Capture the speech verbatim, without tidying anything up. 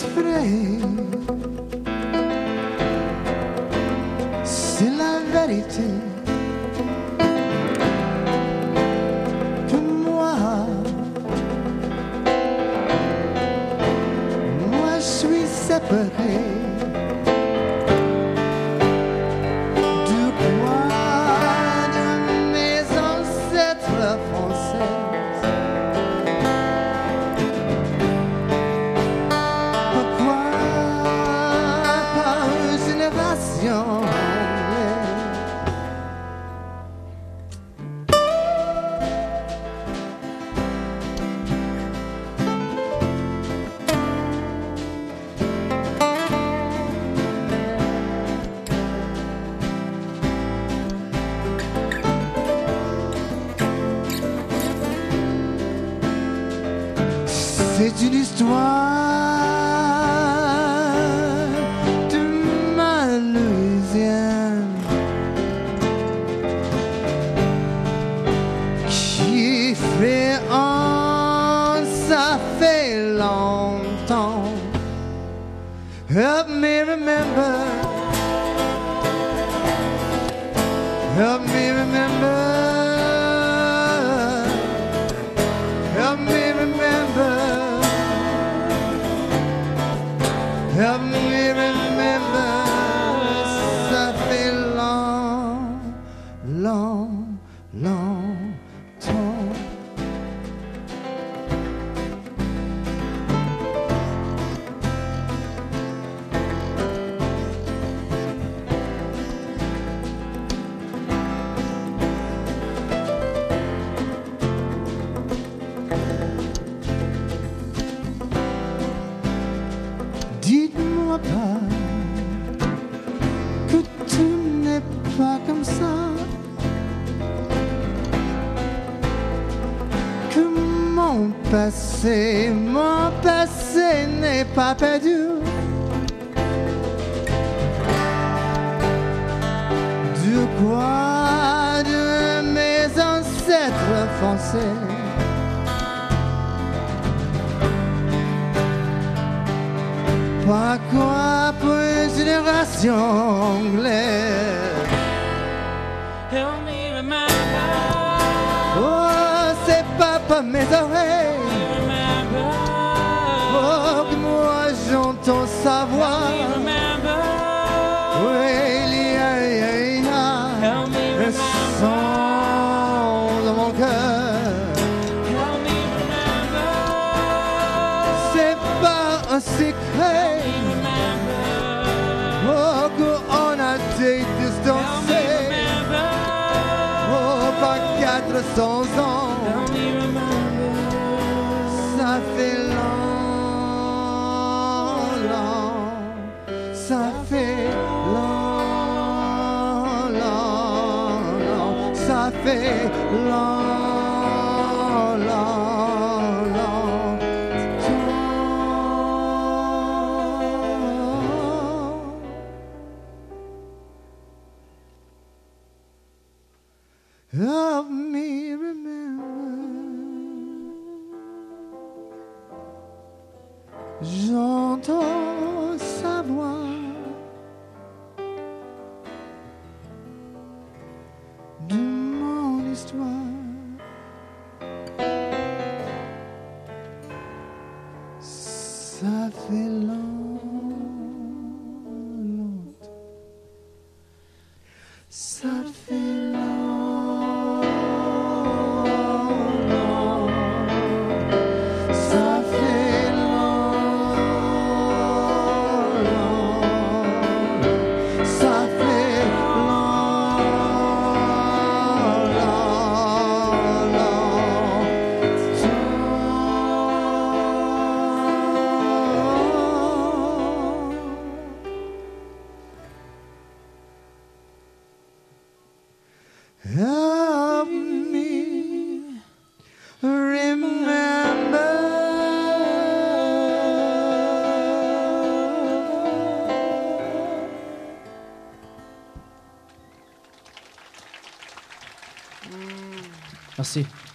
vrai, c'est la vérité. Que moi, moi je suis séparé. C'est une histoire de ma Louisiane qui fait un, ça fait longtemps. Help me remember, help me remember, help me remember. Help me remember, ça fait long, long, longtemps. Dites-moi pas que tout n'est pas comme ça, que mon passé, mon passé n'est pas perdu. De quoi de mes ancêtres français, pas quoi pour une génération anglaise. Help me remember. Oh, c'est pas pour mes oreilles. Remember. Oh, que moi j'entends sa voix. Help me remember. Oui, il y a, il y a, il y a Help me un remember. son dans mon cœur. Help me remember. C'est pas un secret. Oh, qu'on a été distancé. Oh, pas quatre cents ans. Ça fait long, long. Ça fait long, long, long. Ça fait long, long, long. Help me remember. J'entends sa voix de mon histoire. Ça fait longtemps. Ça fait help me remember. Merci.